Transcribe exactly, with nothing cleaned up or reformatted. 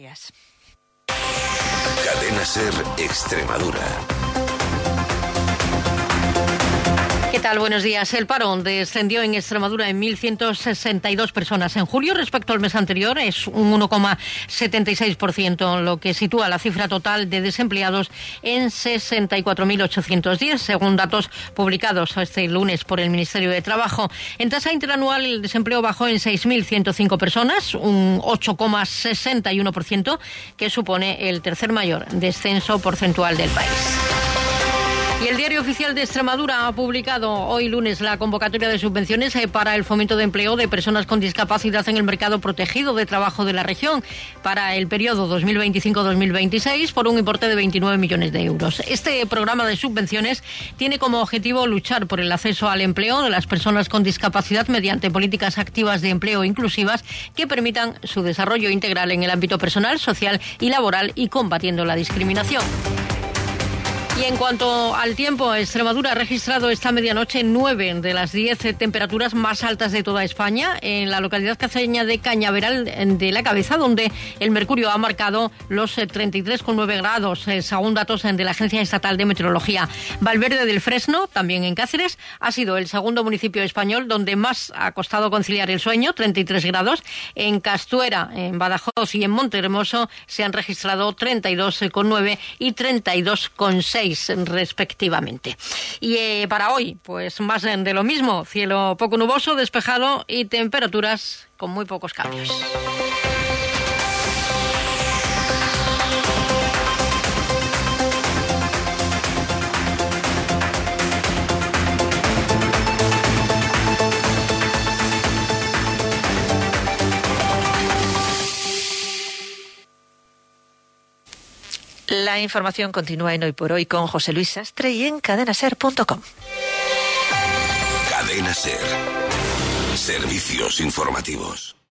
Canarias. Cadena SER Extremadura. ¿Qué tal? Buenos días. El paro descendió en Extremadura en mil ciento sesenta y dos personas en julio respecto al mes anterior. Es un uno coma setenta y seis por ciento, lo que sitúa la cifra total de desempleados en sesenta y cuatro mil ochocientos diez, según datos publicados este lunes por el Ministerio de Trabajo. En tasa interanual, el desempleo bajó en seis mil ciento cinco personas, un ocho coma sesenta y uno por ciento, que supone el tercer mayor descenso porcentual del país. Y el Diario Oficial de Extremadura ha publicado hoy lunes la convocatoria de subvenciones para el fomento de empleo de personas con discapacidad en el mercado protegido de trabajo de la región para el periodo dos mil veinticinco a dos mil veintiséis por un importe de veintinueve millones de euros. Este programa de subvenciones tiene como objetivo luchar por el acceso al empleo de las personas con discapacidad mediante políticas activas de empleo inclusivas que permitan su desarrollo integral en el ámbito personal, social y laboral y combatiendo la discriminación. Y en cuanto al tiempo, Extremadura ha registrado esta medianoche nueve de las diez temperaturas más altas de toda España en la localidad cacereña de Cañaveral de la Cabeza, donde el mercurio ha marcado los treinta y tres coma nueve grados, según datos de la Agencia Estatal de Meteorología. Valverde del Fresno, también en Cáceres, ha sido el segundo municipio español donde más ha costado conciliar el sueño, treinta y tres grados. En Castuera, en Badajoz y en Montehermoso se han registrado treinta y dos coma nueve y treinta y dos coma seis respectivamente. Y eh, para hoy, pues más de lo mismo, cielo poco nuboso, despejado y temperaturas con muy pocos cambios. La información continúa en Hoy por Hoy con José Luis Sastre y en cadena ser punto com. Cadena SER. Servicios informativos.